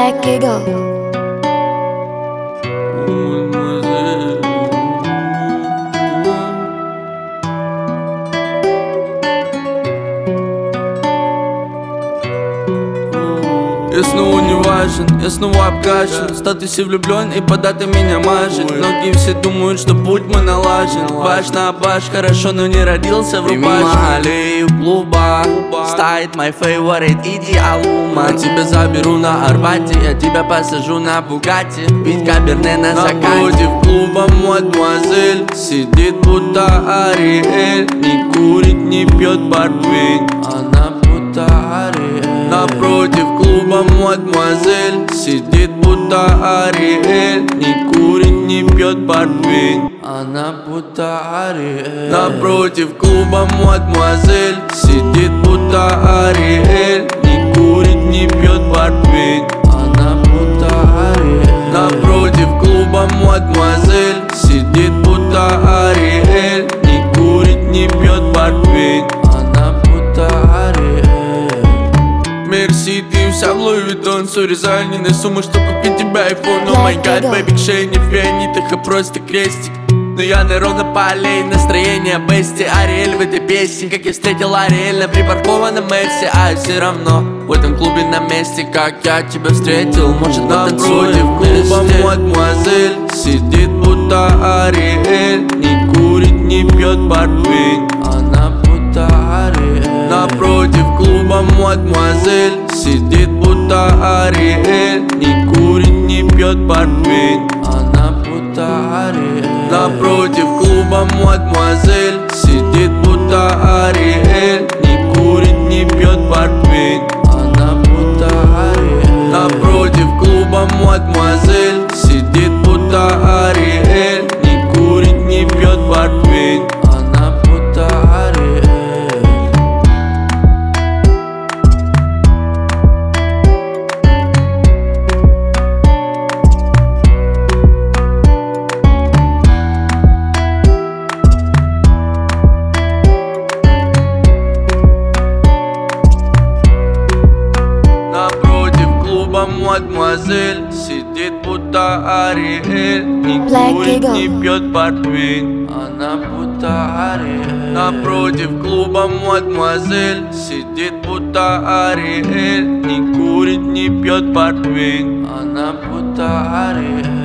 Black Eagle. Я снова не важен, я снова обкачан. В статусе влюблен и подато меня мажет. Многие все думают, что путь мой налажен. Баш на баш, хорошо, но не родился в рубашке. Мимо аллею клуба стоит my favorite идеал woman. Тебя заберу на Арбате, я тебя посажу на Бугатти. Пить каберне на закате. Напротив клуба мадемуазель сидит будто Ариэль. Не курит, не пьет портвейн, она будто Ариэль. Напротив клуба мадемуазель сидит будто Ариэль. Не курит, не пьет портвейн, она будто Ариэль. Напротив клуба мадемуазель сидит будто Ариэль. Не курит, не пьет портвейн, она будто Ариэль. Напротив клуба мадемуазель сидит будто Ариэль. Не курит, не пьет портвейн, она будто Ариэль. Мерси, ты вся в Луи Виттон. Сори за льняные суммы, что купить тебя айфон. О май гад, бэби, к шее не в фианитах, а просто крестик. Но я ровно по аллее, настроение бести. Ариэль в этой песне, как я встретил Ариэль на припаркованном Мерсе. А все равно в этом клубе на месте, как я тебя встретил. Может, потанцуем вместе. Напротив клуба мадемуазель сидит будто Ариэль. Не курит, не пьет портвейн, она будто Ариэль. Напротив клуба мадемуазель сидит будто Ариэль. Не курит, не пьет портвейн, она будто Ариэль. Напротив клуба мадемуазель сидит будто Ариэль. Не курит, не пьет портвейн, она будто Ариэль. Напротив клуба мадемуазель сидит будто Ариэль. Не курит, не пьет портвейн, она будто Ариэль. Мадемуазель сидит будто Ариэль. Не курит, не пьет портвейн, она будто Ариэль. Напротив клуба мадемуазель сидит будто Ариэль. Не курит, не пьет портвейн, она будто Ариэль.